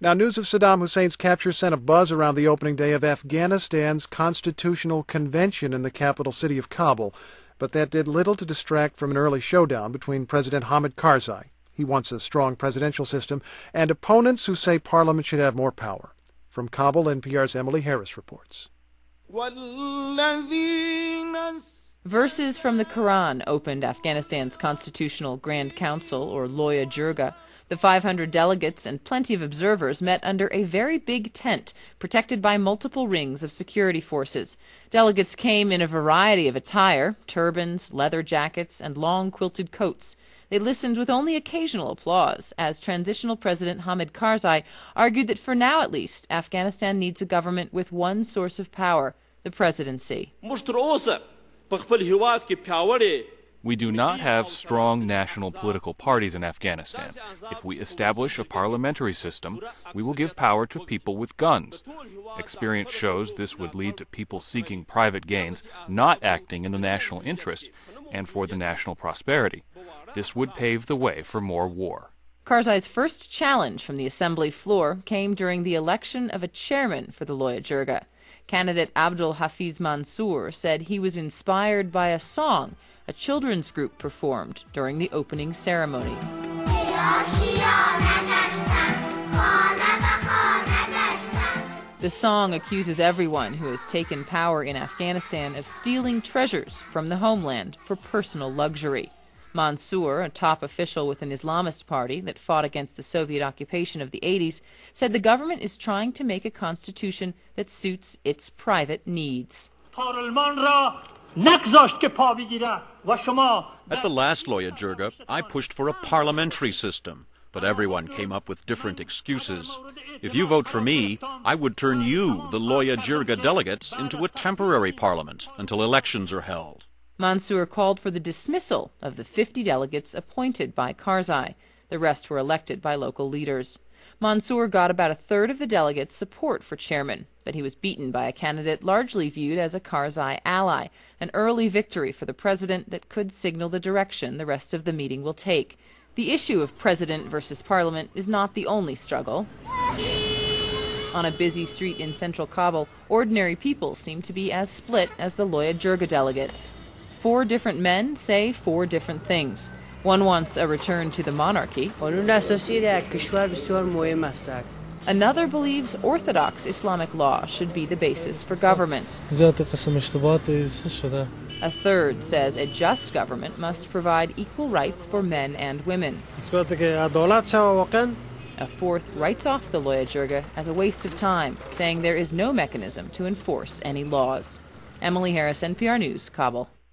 Now, news of Saddam Hussein's capture sent a buzz around the opening day of Afghanistan's Constitutional Convention in the capital city of Kabul, but that did little to distract from an early showdown between President Hamid Karzai, he wants a strong presidential system, and opponents who say Parliament should have more power. From Kabul, NPR's Emily Harris reports. Verses from the Quran opened Afghanistan's Constitutional Grand Council, or Loya Jirga. The 500 delegates and plenty of observers met under a very big tent, protected by multiple rings of security forces. Delegates came in a variety of attire, turbans, leather jackets, and long quilted coats. They listened with only occasional applause, as Transitional President Hamid Karzai argued that for now at least, Afghanistan needs a government with one source of power, the presidency. We do not have strong national political parties in Afghanistan. If we establish a parliamentary system, we will give power to people with guns. Experience shows this would lead to people seeking private gains, not acting in the national interest and for the national prosperity. This would pave the way for more war. Karzai's first challenge from the assembly floor came during the election of a chairman for the Loya Jirga. Candidate Abdul Hafiz Mansour said he was inspired by a song a children's group performed during the opening ceremony. The song accuses everyone who has taken power in Afghanistan of stealing treasures from the homeland for personal luxury. Mansour, a top official with an Islamist party that fought against the Soviet occupation of the 80s, said the government is trying to make a constitution that suits its private needs. At the last Loya Jirga, I pushed for a parliamentary system, but everyone came up with different excuses. If you vote for me, I would turn you, the Loya Jirga delegates, into a temporary parliament until elections are held. Mansour called for the dismissal of the 50 delegates appointed by Karzai. The rest were elected by local leaders. Mansour got about a third of the delegates' support for chairman, but he was beaten by a candidate largely viewed as a Karzai ally, an early victory for the president that could signal the direction the rest of the meeting will take. The issue of president versus parliament is not the only struggle. On a busy street in central Kabul, ordinary people seem to be as split as the Loya Jirga delegates. 4 different men say 4 different things. One wants a return to the monarchy. Another believes orthodox Islamic law should be the basis for government. A third says a just government must provide equal rights for men and women. A fourth writes off the Loya Jirga as a waste of time, saying there is no mechanism to enforce any laws. Emily Harris, NPR News, Kabul.